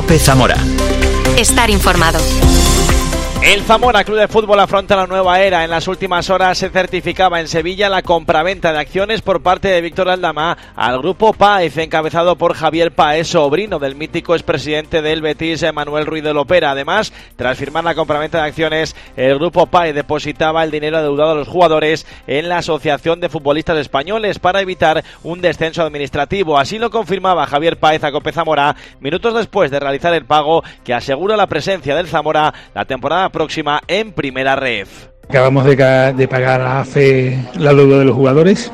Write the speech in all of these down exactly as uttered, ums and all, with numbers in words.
COPE Zamora. Estar informado. El Zamora Club de Fútbol afronta la nueva era. En las últimas horas se certificaba en Sevilla la compraventa de acciones por parte de Víctor Aldama al grupo Páez, encabezado por Javier Páez, sobrino del mítico expresidente del Betis, Manuel Ruiz de Lopera. Además, tras firmar la compraventa de acciones, el grupo Páez depositaba el dinero adeudado a los jugadores en la Asociación de Futbolistas Españoles para evitar un descenso administrativo. Así lo confirmaba Javier Páez a COPE Zamora minutos después de realizar el pago que asegura la presencia del Zamora la temporada próxima en Primera Ref. Acabamos de, de pagar a A F E la deuda de los jugadores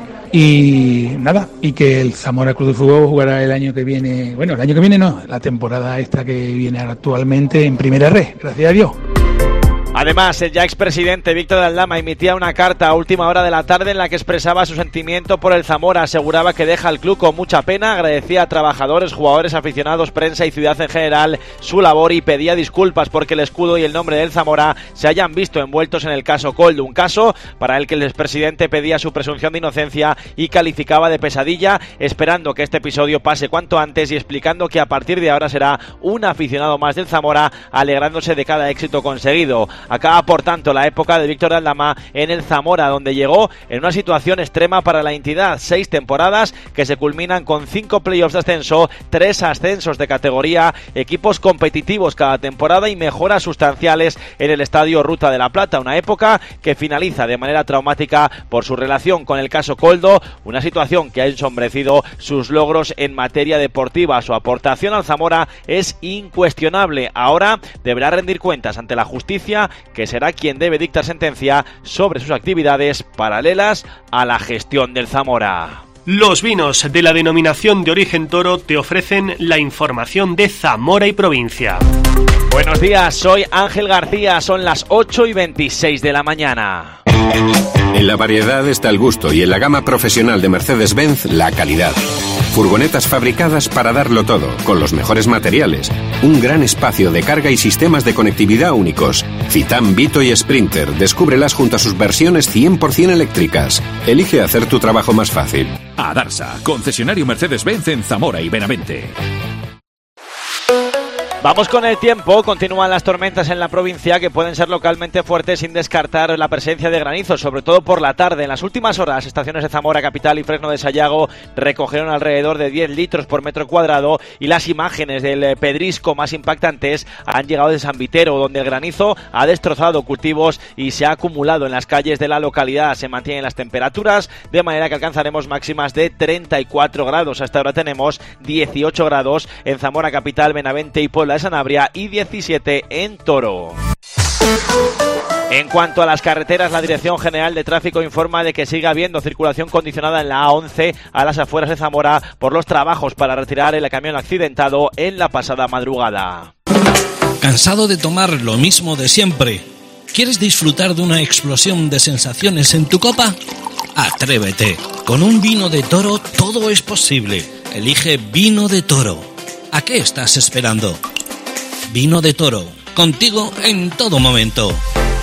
y nada, y que el Zamora Club de Fútbol jugará el año que viene, bueno, el año que viene no, la temporada esta que viene actualmente en Primera Ref, gracias a Dios. Además, el ya expresidente Víctor Aldama emitía una carta a última hora de la tarde en la que expresaba su sentimiento por el Zamora. Aseguraba que deja el club con mucha pena, agradecía a trabajadores, jugadores, aficionados, prensa y ciudad en general su labor y pedía disculpas porque el escudo y el nombre del Zamora se hayan visto envueltos en el caso Koldo, un caso para el que el expresidente pedía su presunción de inocencia y calificaba de pesadilla, esperando que este episodio pase cuanto antes y explicando que a partir de ahora será un aficionado más del Zamora, alegrándose de cada éxito conseguido. Acaba, por tanto, la época de Víctor Aldama en el Zamora, donde llegó en una situación extrema para la entidad. Seis temporadas que se culminan con cinco playoffs de ascenso, tres ascensos de categoría, equipos competitivos cada temporada y mejoras sustanciales en el Estadio Ruta de la Plata. Una época que finaliza de manera traumática por su relación con el caso Koldo, una situación que ha ensombrecido sus logros en materia deportiva. Su aportación al Zamora es incuestionable. Ahora deberá rendir cuentas ante la justicia, que será quien debe dictar sentencia sobre sus actividades paralelas a la gestión del Zamora. Los vinos de la denominación de origen Toro te ofrecen la información de Zamora y provincia. Buenos días, soy Ángel García, son las ocho y veintiséis de la mañana. En la variedad está el gusto y en la gama profesional de Mercedes-Benz la calidad. Furgonetas fabricadas para darlo todo, con los mejores materiales. Un gran espacio de carga y sistemas de conectividad únicos. Citan, Vito y Sprinter. Descúbrelas junto a sus versiones cien por ciento eléctricas. Elige hacer tu trabajo más fácil. Adarsa, concesionario Mercedes-Benz en Zamora y Benavente. Vamos con el tiempo. Continúan las tormentas en la provincia que pueden ser localmente fuertes sin descartar la presencia de granizo, sobre todo por la tarde. En las últimas horas, estaciones de Zamora Capital y Fresno de Sayago recogieron alrededor de diez litros por metro cuadrado y las imágenes del pedrisco más impactantes han llegado de San Vitero, donde el granizo ha destrozado cultivos y se ha acumulado en las calles de la localidad. Se mantienen las temperaturas de manera que alcanzaremos máximas de treinta y cuatro grados. Hasta ahora tenemos dieciocho grados en Zamora Capital, Benavente y Puebla de Sanabria y diecisiete en Toro. En cuanto a las carreteras, la Dirección General de Tráfico informa de que sigue habiendo circulación condicionada en la A once a las afueras de Zamora por los trabajos para retirar el camión accidentado en la pasada madrugada. ¿Cansado de tomar lo mismo de siempre? ¿Quieres disfrutar de una explosión de sensaciones en tu copa? Atrévete. Con un vino de Toro todo es posible. Elige Vino de Toro. ¿A qué estás esperando? Vino de Toro, contigo en todo momento.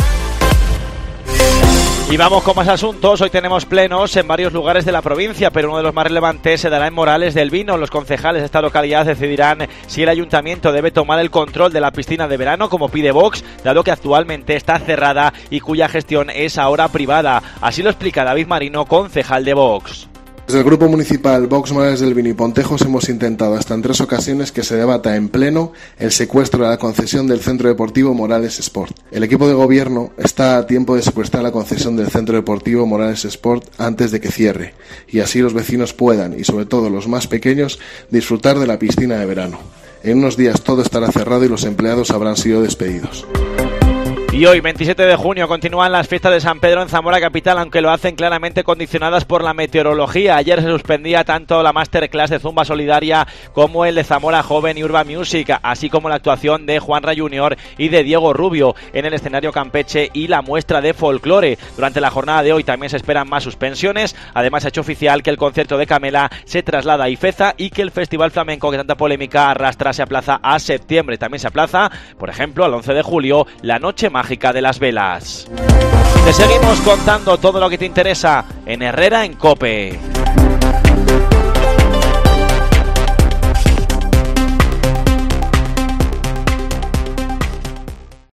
Y vamos con más asuntos. Hoy tenemos plenos en varios lugares de la provincia, pero uno de los más relevantes se dará en Morales del Vino. Los concejales de esta localidad decidirán si el ayuntamiento debe tomar el control de la piscina de verano, como pide Vox, dado que actualmente está cerrada y cuya gestión es ahora privada. Así lo explica David Marino, concejal de Vox. Desde el Grupo Municipal Vox Morales del Vino y Pontejos hemos intentado hasta en tres ocasiones que se debata en pleno el secuestro de la concesión del Centro Deportivo Morales Sport. El equipo de gobierno está a tiempo de secuestrar la concesión del Centro Deportivo Morales Sport antes de que cierre, y así los vecinos puedan, y sobre todo los más pequeños, disfrutar de la piscina de verano. En unos días todo estará cerrado y los empleados habrán sido despedidos. Y hoy, veintisiete de junio, continúan las fiestas de San Pedro en Zamora Capital, aunque lo hacen claramente condicionadas por la meteorología. Ayer se suspendía tanto la masterclass de Zumba Solidaria como el de Zamora Joven y Urban Music, así como la actuación de Juanra Junior y de Diego Rubio en el escenario Campeche y la muestra de folclore. Durante la jornada de hoy también se esperan más suspensiones. Además, ha hecho oficial que el concierto de Camela se traslada a Ifeza y que el Festival Flamenco que tanta polémica arrastra se aplaza a septiembre. También se aplaza, por ejemplo, al once de julio, la Noche Mágica de las Velas. Te seguimos contando todo lo que te interesa en Herrera en COPE.